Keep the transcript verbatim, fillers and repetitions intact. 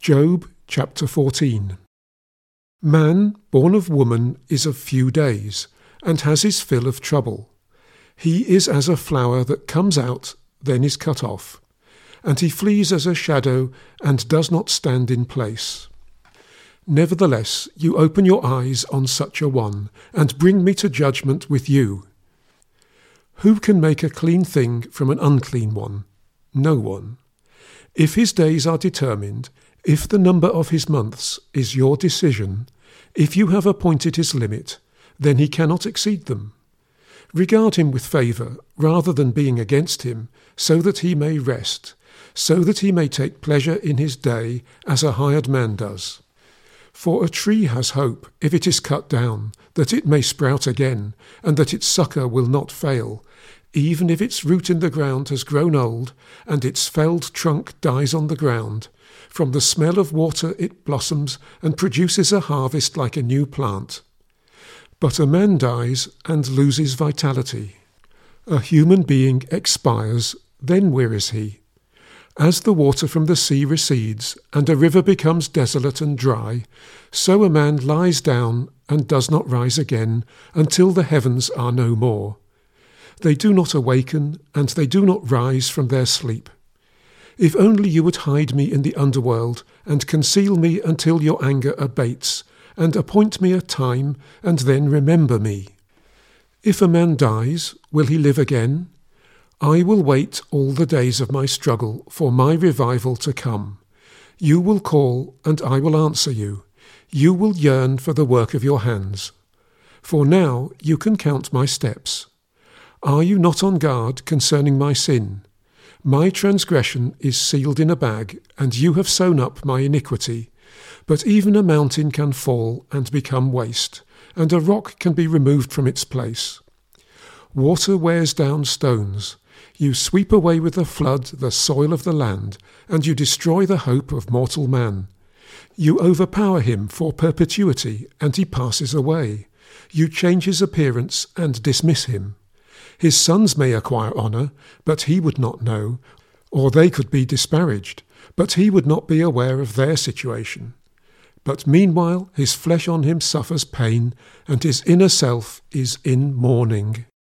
Job chapter fourteen. Man born of woman is of few days, and has his fill of trouble. He is as a flower that comes out, then is cut off, and he flees as a shadow, and does not stand in place. Nevertheless, you open your eyes on such a one, and bring me to judgment with you. Who can make a clean thing from an unclean one? No one. If his days are determined, if the number of his months is your decision, if you have appointed his limit, then he cannot exceed them. Regard him with favour, rather than being against him, so that he may rest, so that he may take pleasure in his day, as a hired man does. For a tree has hope, if it is cut down, that it may sprout again, and that its succour will not fail, even if its root in the ground has grown old, and its felled trunk dies on the ground. From the smell of water it blossoms, and produces a harvest like a new plant. But a man dies and loses vitality. A human being expires, then where is he? As the water from the sea recedes, and a river becomes desolate and dry, so a man lies down and does not rise again, until the heavens are no more. They do not awaken, and they do not rise from their sleep. If only you would hide me in the underworld, and conceal me until your anger abates, and appoint me a time, and then remember me. If a man dies, will he live again? I will wait all the days of my struggle for my revival to come. You will call, and I will answer you. You will yearn for the work of your hands. For now you can count my steps. Are you not on guard concerning my sin? My transgression is sealed in a bag, and you have sewn up my iniquity. But even a mountain can fall and become waste, and a rock can be removed from its place. Water wears down stones. You sweep away with a flood the soil of the land, and you destroy the hope of mortal man. You overpower him for perpetuity, and he passes away. You change his appearance and dismiss him. His sons may acquire honour, but he would not know, or they could be disparaged, but he would not be aware of their situation. But meanwhile his flesh on him suffers pain, and his inner self is in mourning.